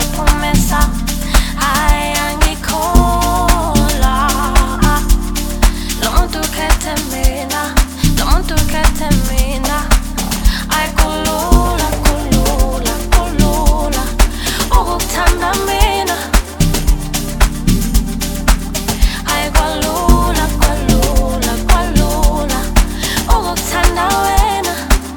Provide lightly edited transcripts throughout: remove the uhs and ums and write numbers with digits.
ngaliphumesa hayi angikholwa lo muntu ukhethe mina lo muntu ukhethe mina ayikulula kulula kulula ukukuthanda mina ayikwalula kwalula kwalula ukukuthanda wena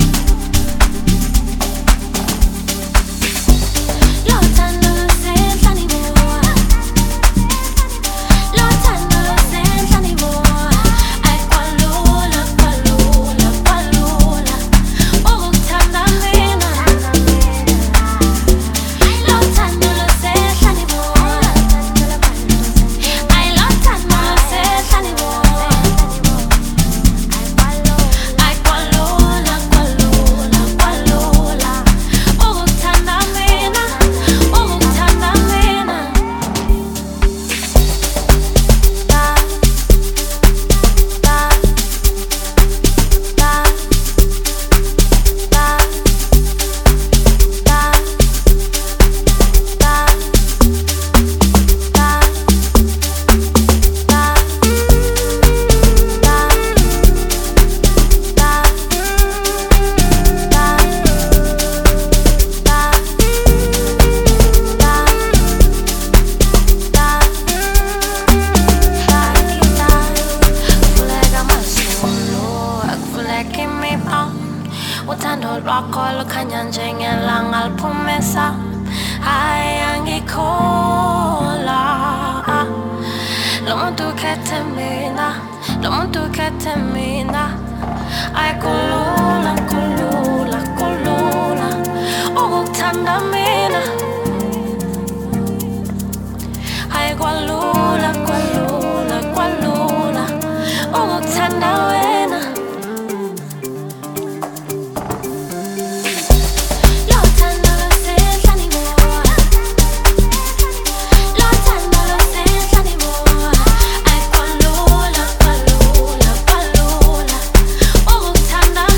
uthando lwakho lukhanya njengelanga liphumesa hayi angikholwa lo muntu ukhethe mina lo muntu ukhethe mina ayikulula kulula kulula ukukuthanda mina ayikwalula kwalula kwalula ukukuthanda wena Tanda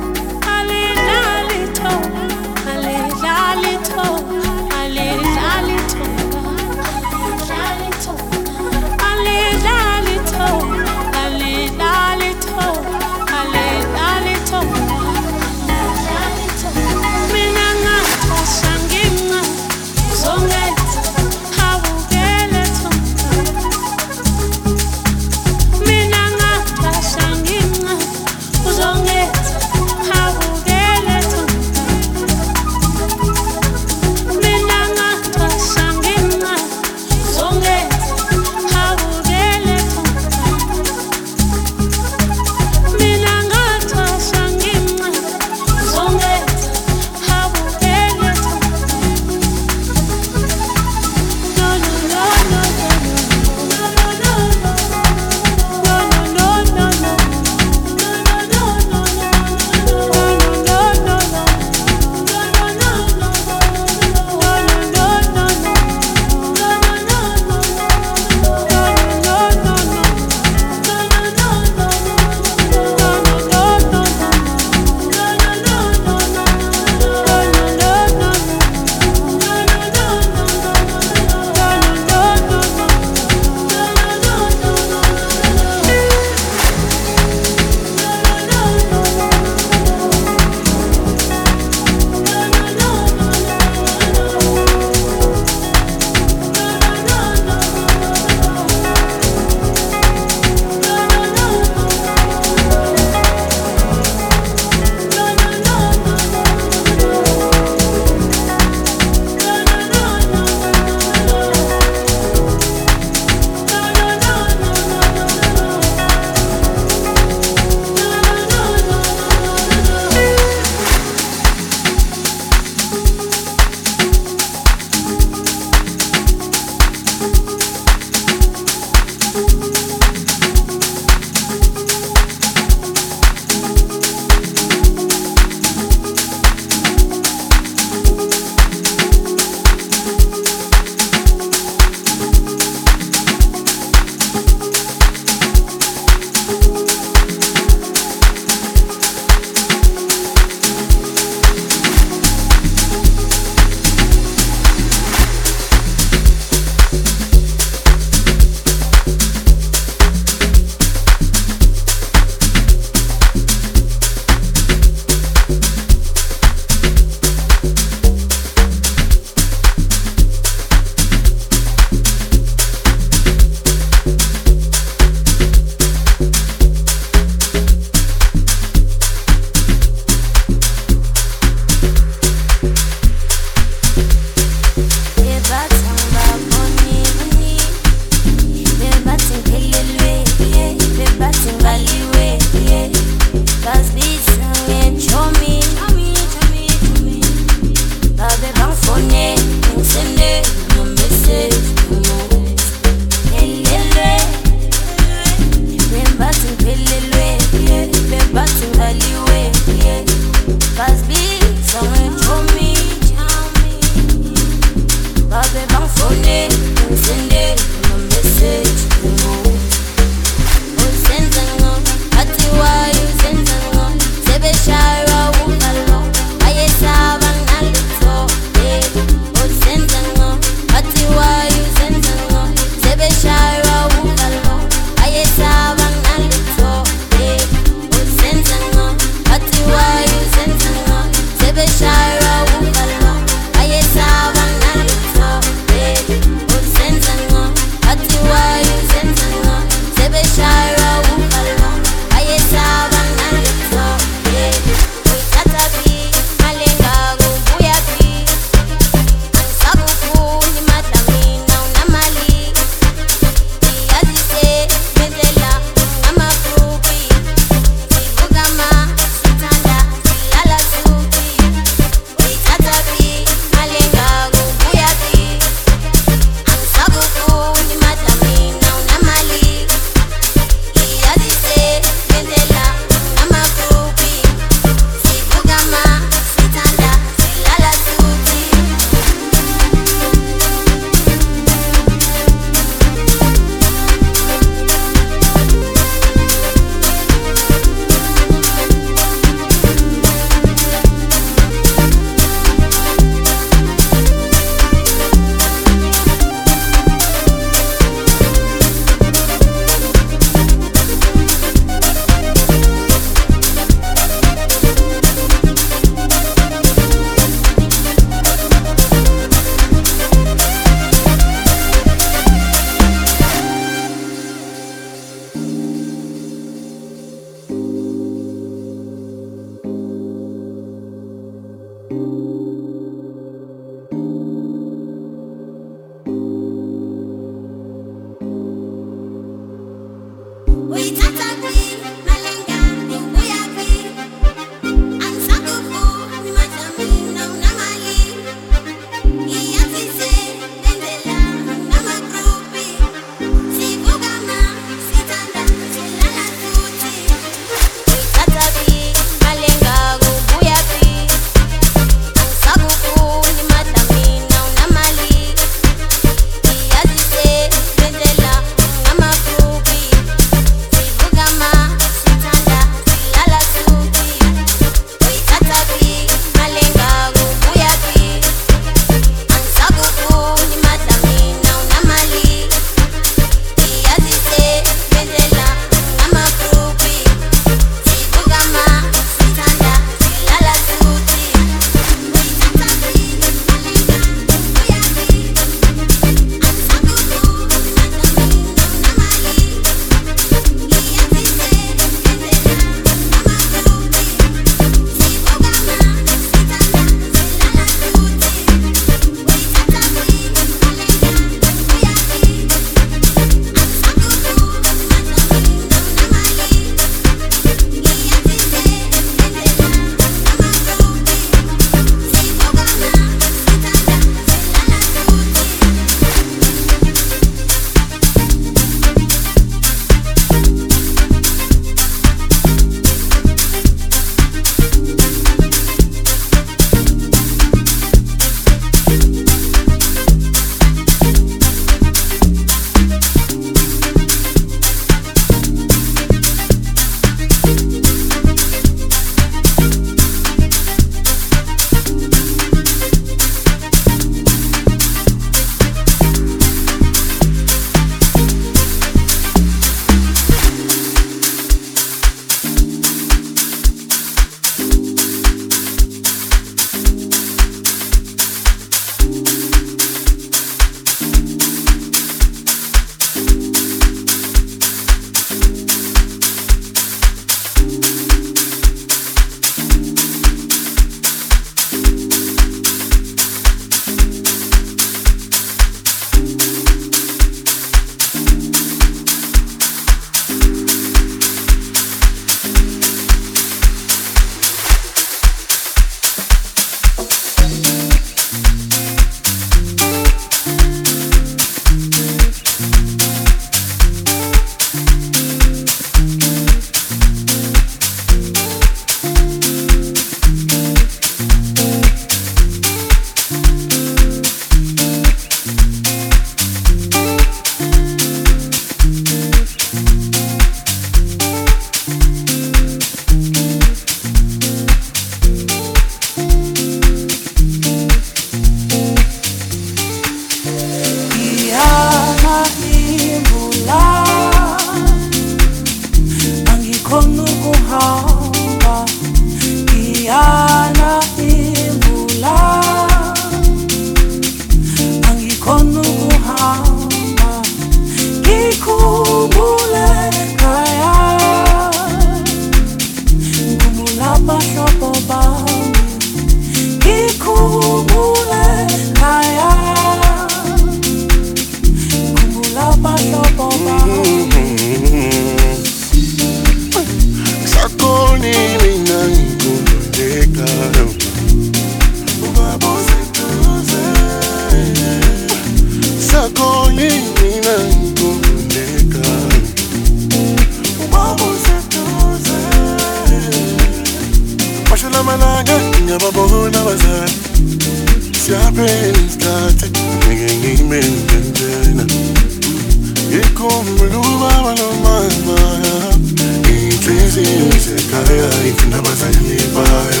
isikhathi ngeke ngimenzela ikhumbuluba balomama inhliziyo isekhaya ifuna abazali bayo.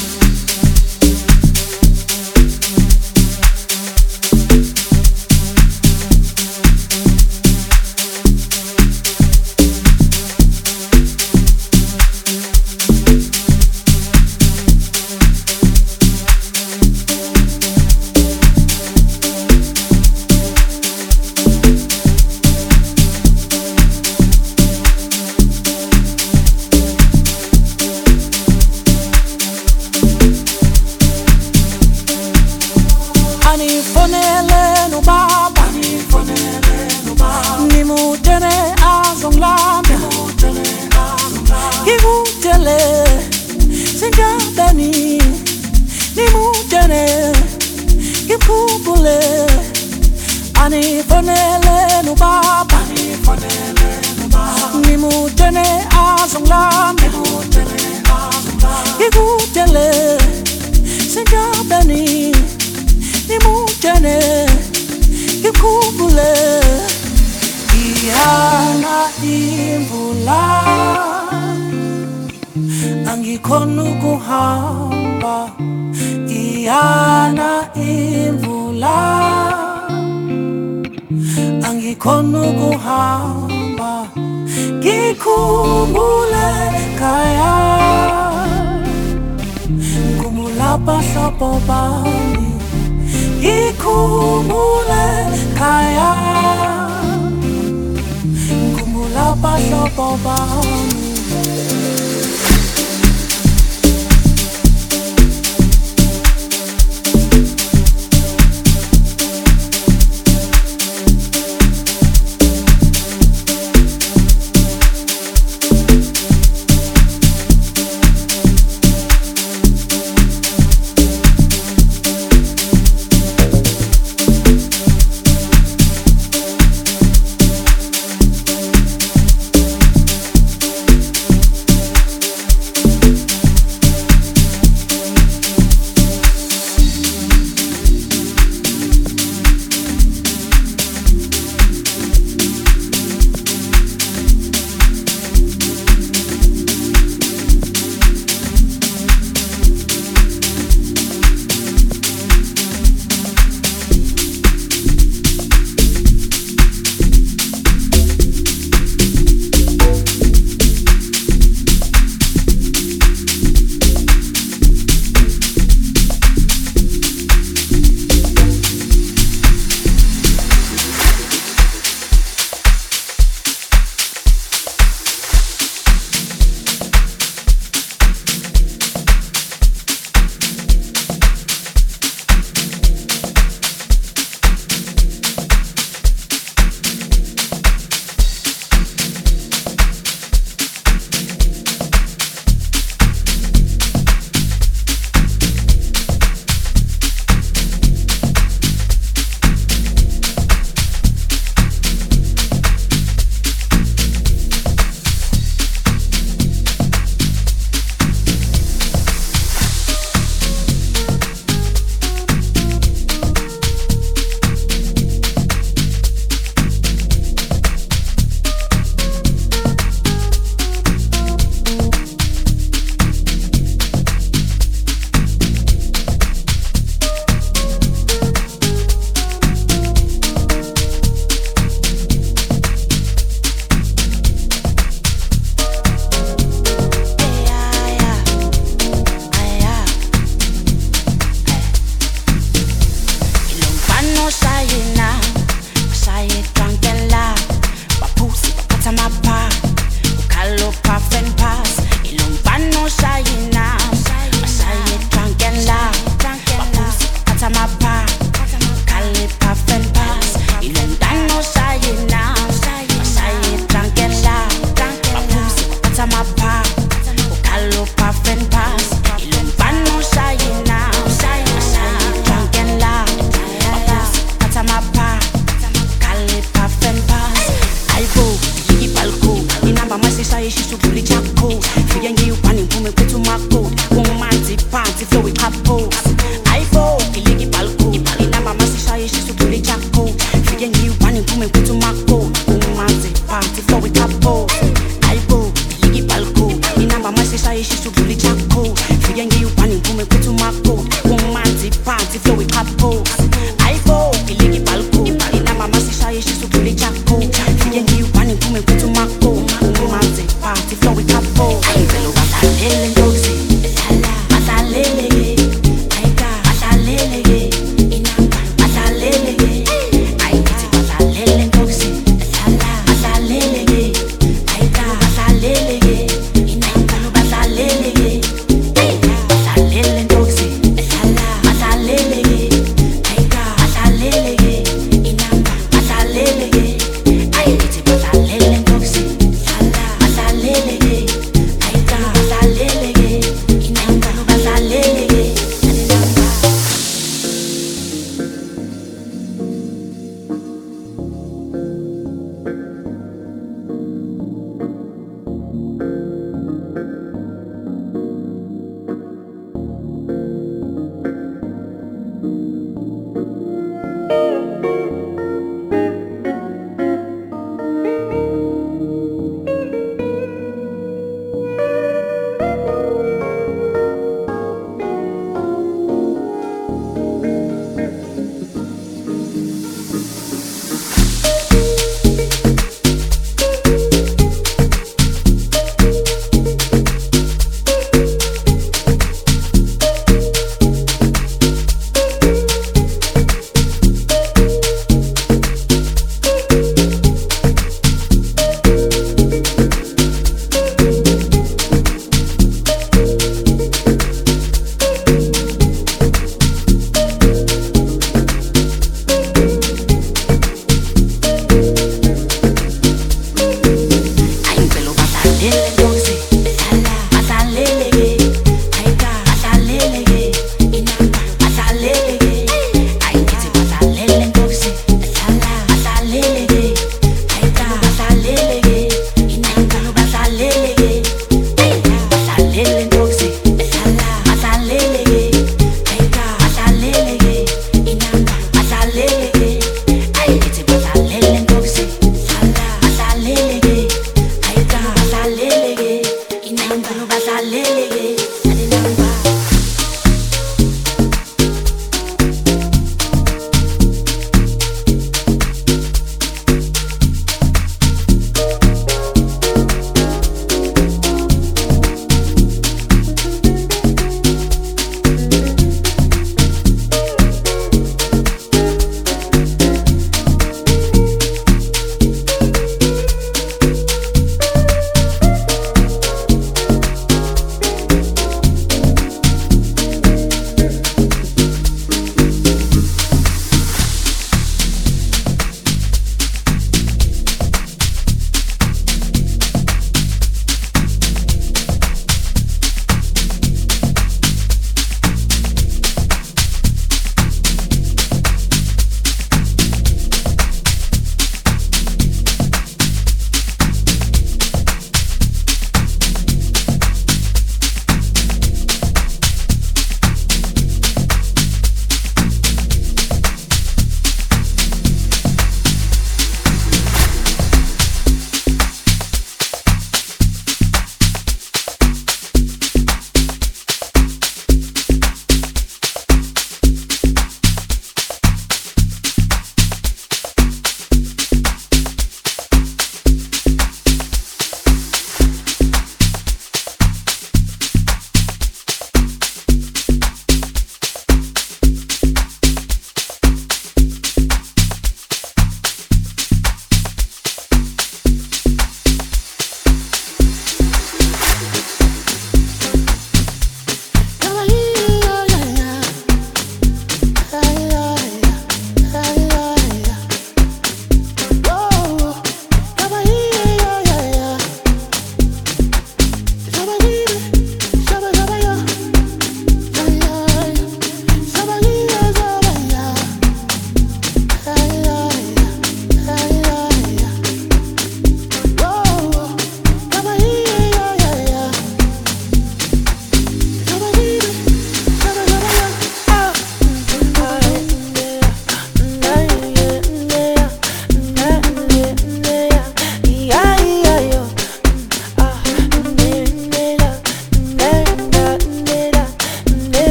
Angikhona ukuhamba iyana imvula, angikhona ukuhamba ngikhumbule ekhaya, ngikhumbula abahlobo bami, ngikhumbule ekhaya, ngikhumbula abahlobo bami. party flow with couple. I go, iligi balko. Ina mama sishaye shisukuli chako. Fiyengi upani kume kutu mako. Umanze, party flow with couple. Velo batalele ndozi. Batalele. Aika, batalele. Inamba, batalele. Aika, batalele ndozi. Batalele. Aika, batalele. Inamba, batalele. Batalele ndozi. Batalele.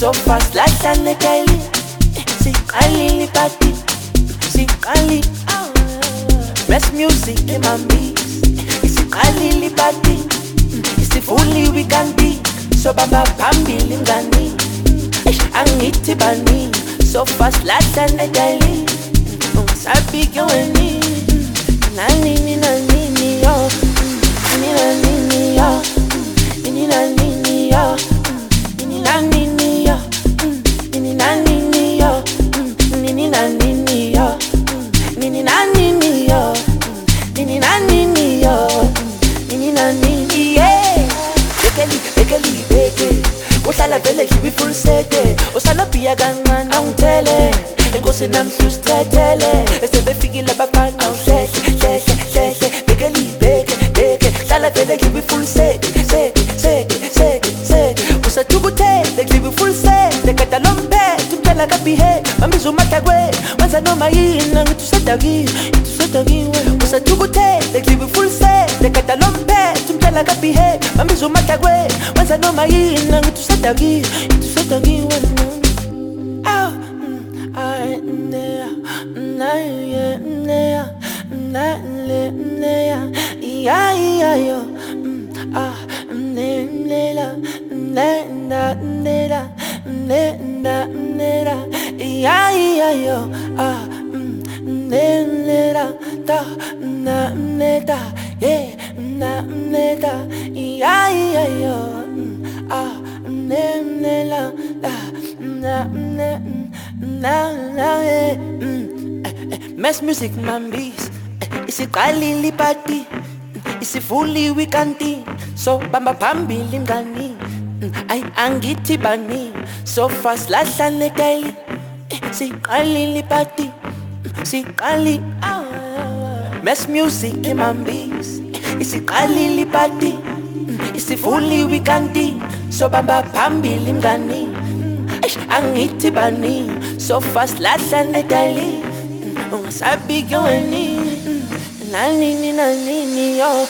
so fast lahlane daily siqalile party siqali best music in my mix isiqalile party isifuli weekandi so baba phambili ngani angithi bani so fast lahlane daily ungisabike weni nani yo nini yo uhlala vele ngibe full set usala bhiya kancane angithele enkosi namhlusithethele esebefikile abafana awuhlehle beke hlala vele ngibe full set usathukuthele ngibe full set ekada lomphethe umntela kabihe mambiza umahlakwe wenza noma yini ngithi usadakiwe usathukuthele ngibe full set ekada lomphethe umntela kabihe mambiza umahlakwe wenza noma yini ngithi usadakiwe Mess music mambis isiqalile party isifuli weekandi so bamba phambili ngani ay angithi bani so fast lahlane daily siqalile party siqali Mess music mambis isiqalile party isifuli weekandi so bamba phambili ngani angithi bani so fast lahlane daily ungasabike weni nani yo nini yo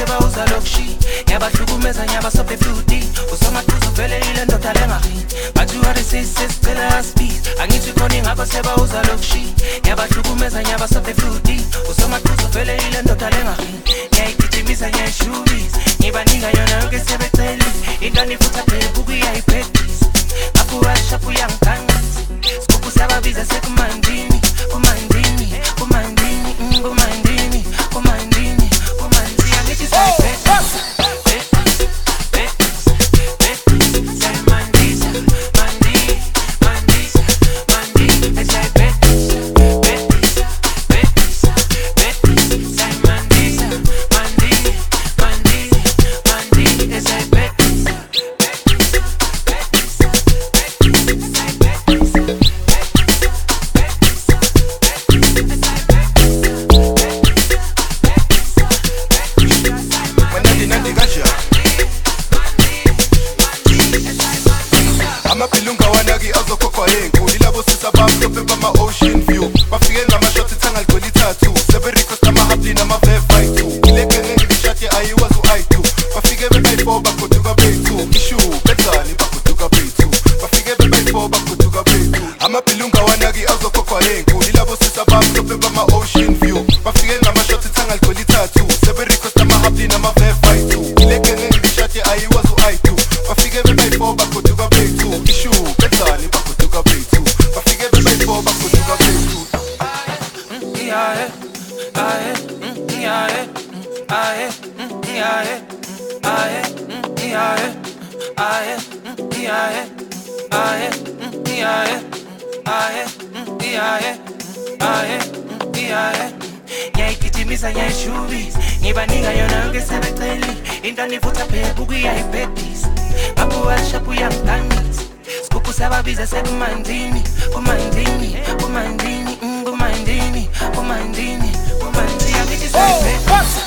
Nyabahlukumeza nyabasophe futhi usomatuzo vele ile ndoda lengarini bathi sicela speed angithi khona ingaba seba uzalokshi yabahlukumeza nyaba sote futhi usomaqhuzu vele ile ndoda lengahini ngiyayigijimisa ngiyayishubisa ngibaninga yona yonke sebeceli intani futhi phela ukuyayiphetisa apuwashapu yangigangathi sikuphu sababiza sekumandini kumandini kumandini kumandini kumandini kumandini angithi sayiphetisa ngiyayigijimisa ngiyayishubisa ngibaninga yona yonke sebeceli intani futhi phela ukuyayiphetisa apuwashapu yangigangathi sikuphu sababiza sekumandini kumandini kumandini kumandini kumandini kumandini angithi sayiphetisa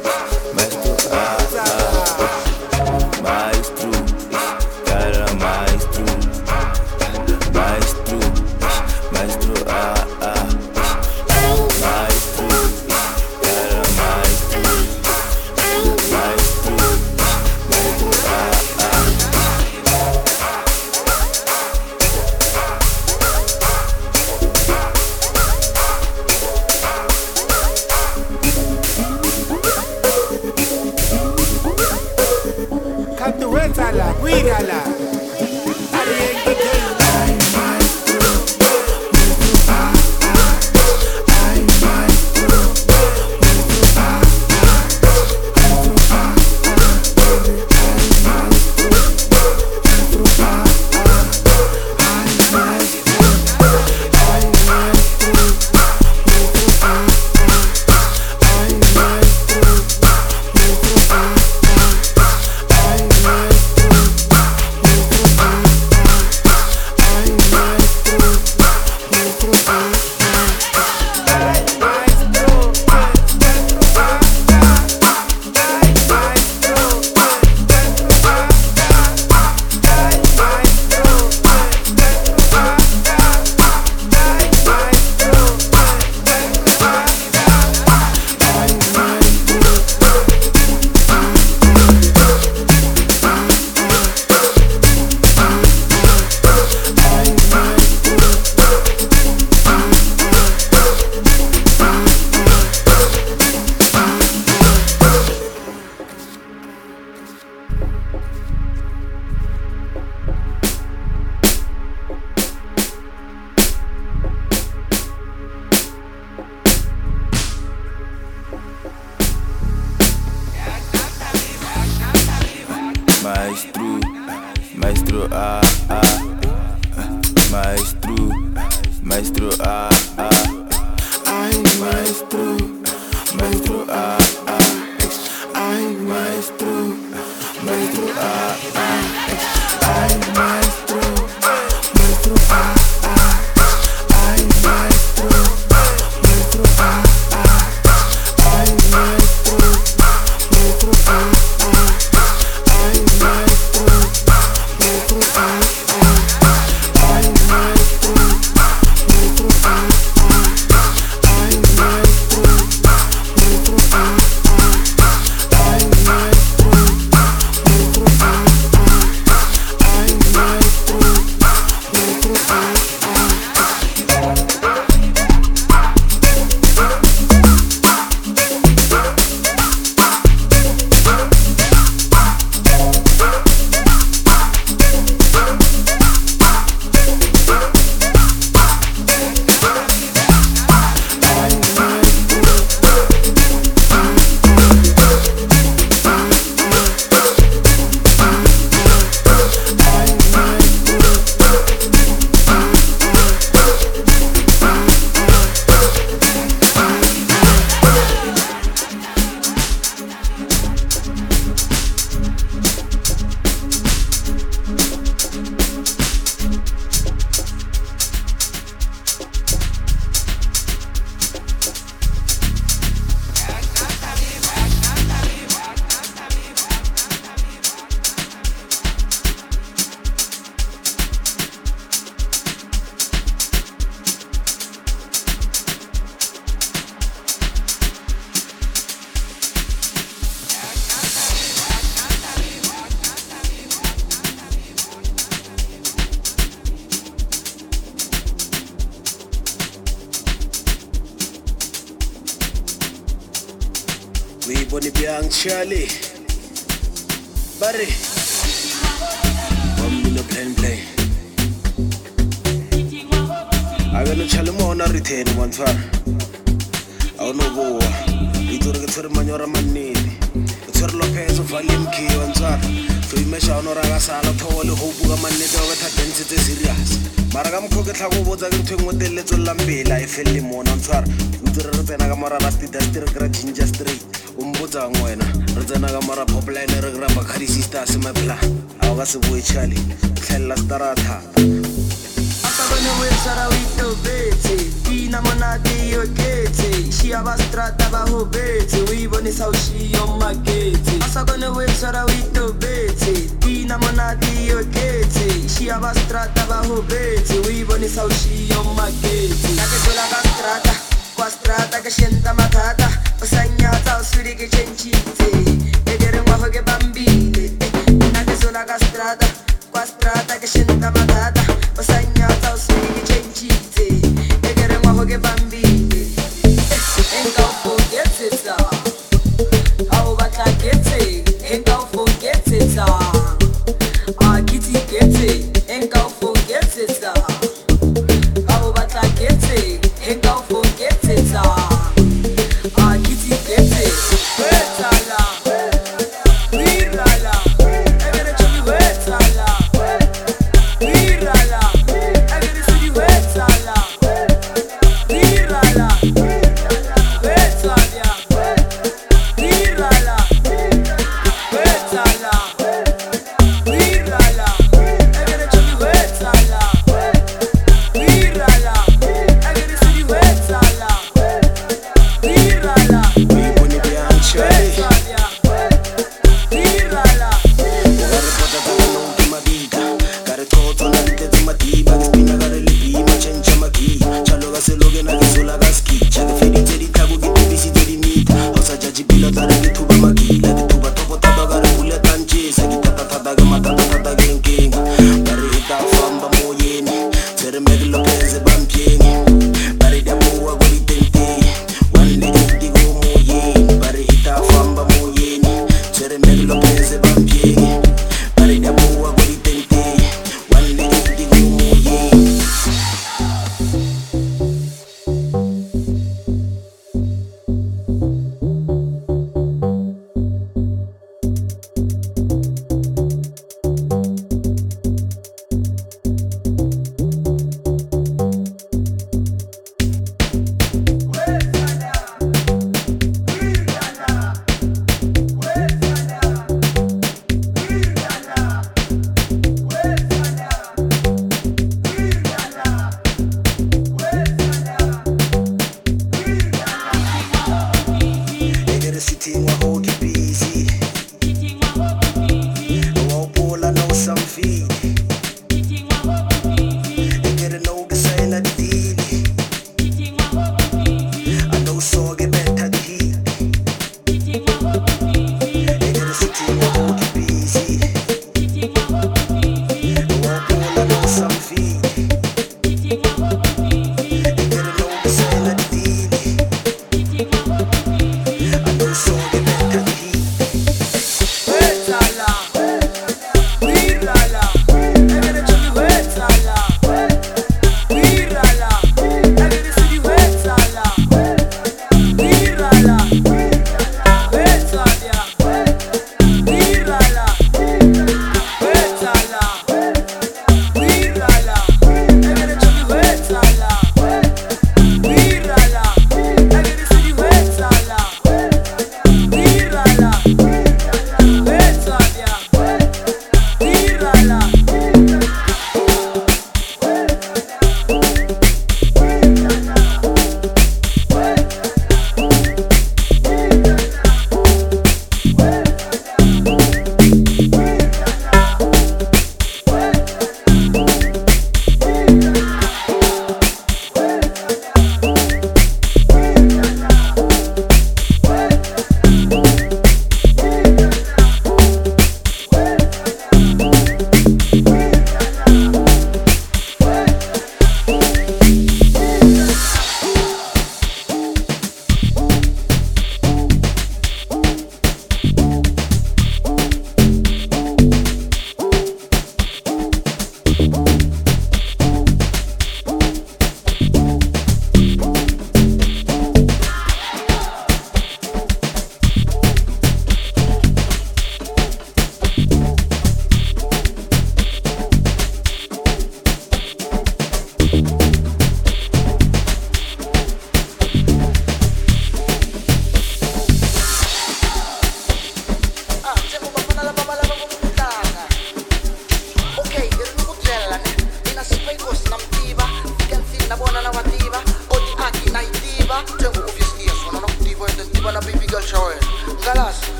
Maestro, Maestro, maestro, Ay, maestro, maestro, Ay, maestro, maestro, Ay, maestro, maestro, Ay, maestro, maestro, Ay, maestro, maestro, Ay, maestro, maestro, Ay, maestro, maestro, Ay, maestro, maestro, Ay, maestro, maestro, Ay, maestro, We boni biang Charlie. Barry. Bambino plain. I got no chalamo na retain one far. I no go. We do get to manora manini. It's her Lopez of Valim Key on far. To measure on Ragasala Towel Hobu Manito with her density serious. Maragam Kokatago was a little with the little Lambela. I fell him on far. We do the Nagamara Rasti Destra Ginger Street. Umbuza ngwena rizana gamara popline regraba kharisista semapla awase boy Charlie tlhella starata Asabane we sarawito bete Dina monati yo kete Shia bastrata baho bete We boni saushi yo magete Asabane we sarawito bete Dina monati yo kete Shia bastrata baho bete We boni saushi yo magete Nake sola bastrata Qua strada che scenda matata Osagnata o suri che cencite Vedere un uovo che bambine Nake sola castrata Qua strada che scenda matata Osagnata o suri che cencite Vedere un uovo che bambine Enga un po' che zezza Au bata che ze Enga un po' che zezza A kiti che ze Enga un po' che zezza Au bata che ze Enga un po' che zezza A kiti che ze Wetala Wirala Egere chumi wetala Wirala Egere suri wetala Wirala Wetalia Wirala Wetala Wirala Egere chumi wetala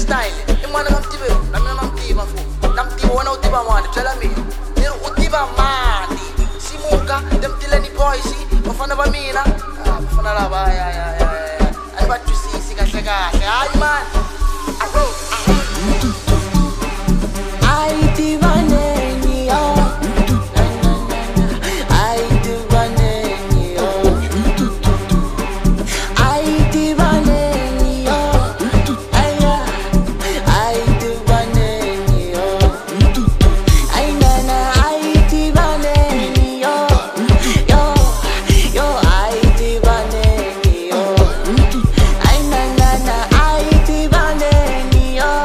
style i mwana nga mtivero na mina na mtiva fu na mtiva wena u tiva mani byela mina ni ri u tiva mani simuka temtileni boys vafana va mina vafana lava a ni va twisisi kahle kahle hayi mani abro Ay divaneni yo Ay divaneni yo Ay divaneni yo Ay divaneni yo Ay nana ay divaneni yo Yo ay divaneni yo Ay nana ay divaneni yo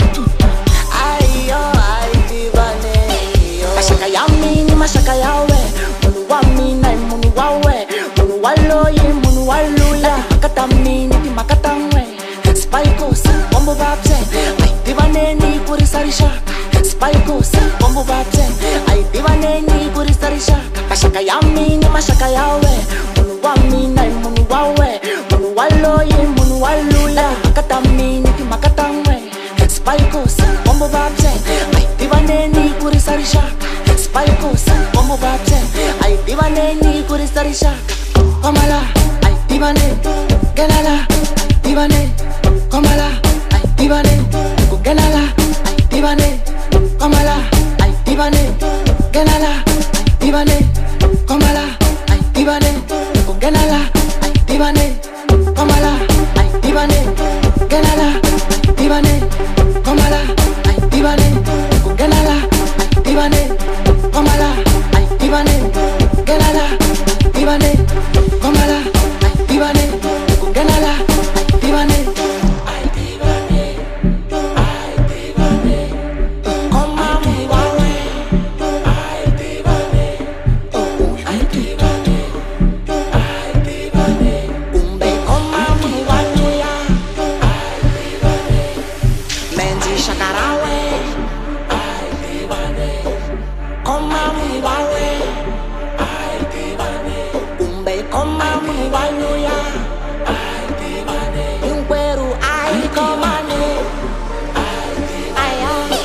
Mashaka yami ni mashaka yawe Munu wa mina munu wawe Munu waloye munu waluya Makata mini di makata mwe Spikos, bombo babse Ay divaneni kuri sarisha Spikos, bombo babse Ay divaneni kuri sarisha Mashaka yami ni mashaka yawe Munu wa mina munu wawe Munu waloye munu waluya Makata mini di makata mwe Spikos, bombo babse Ay divaneni kuri sarisha Spikos, bombo babse Ay divaneni kuri sarisha Komala, ay divane Genala, ay divane Komala, ay divane Genala, ay divane Komala, ay divane Genala, ay divane Komala, ay divane Genala, ay divane Komala, ay divane Genala, ay divane Komala, ay divane Genala, ay divane Komala, ay divane Genala, ay divane Komala, ay divane Genala, ay divane Ay divane Ay divane Koma muwawe Ay divane Ay divane Ay divane Umbe koma muwawe Ay divane Menzi shakarawe Ay divane Koma muwawe Ay divane Umbe koma muwawe Ay divane Yungweru ay komane Ay divane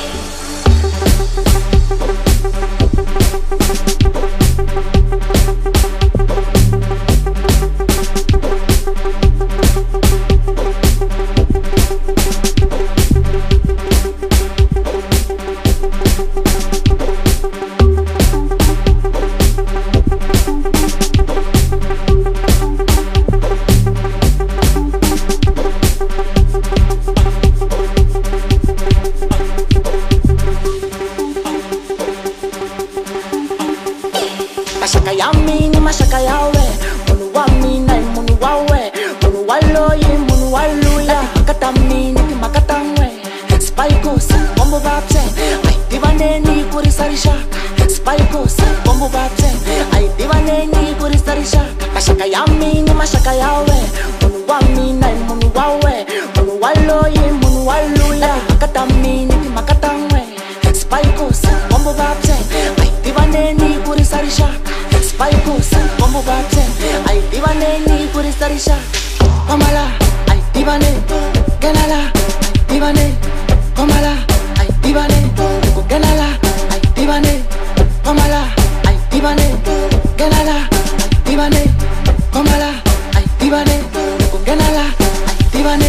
Mashaka yami ni mashaka yawe Munu wa mina munu wawe Munu waloye munu waluya Makata mini di makata mwe Spikos, bombo babse Ay divaneni kuri sarisha Spikos, bombo babse Ay divaneni kuri sarisha Mashaka yami ni mashaka yawe Munu wa mina munu wawe Munu waloye munu waluya Makata mini di makata mwe Spikos, bombo babse Ay divaneni kuri sarisha Spikos, bombo babse Ay divaneni kuri sarisha Komala, ay divane Genala, ay divane Komala, ay divane Genala, ay divane Komala, ay divane Genala, ay divane Komala, ay divane Genala, ay divane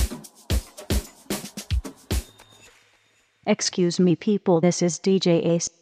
Excuse me people, this is DJ Ace.